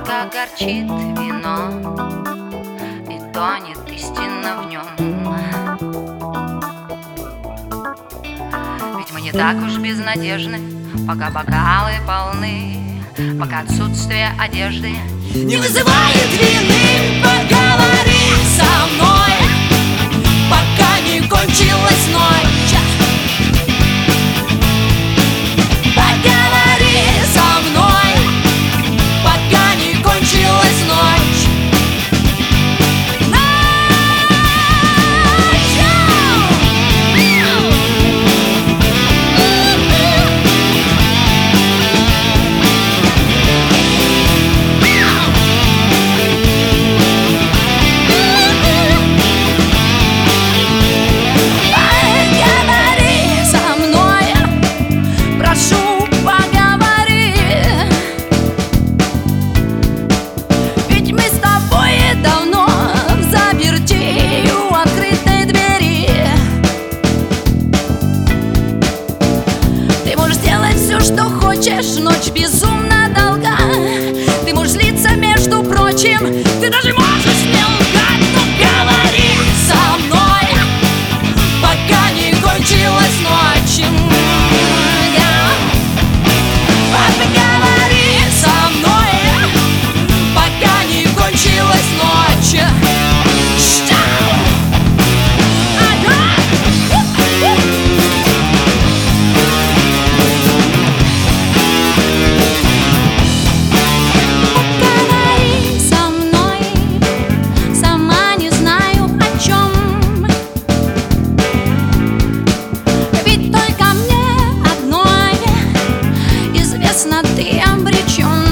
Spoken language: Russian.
Сладко горчит вино, и тонет истина в нем. Ведь мы не так уж безнадежны, пока бокалы полны, пока отсутствие одежды не вызывает вины. Поговори со мной, пока не кончилась ночь. Поговори со мной, пока не кончилась ночь. Что хочешь, ночь безумно долга. Ты можешь злиться, между прочим, ты даже можешь не лгать. Но говори со мной, пока не кончилась ночь. Поговори со мной, пока не кончилась ночь. Ты обречен.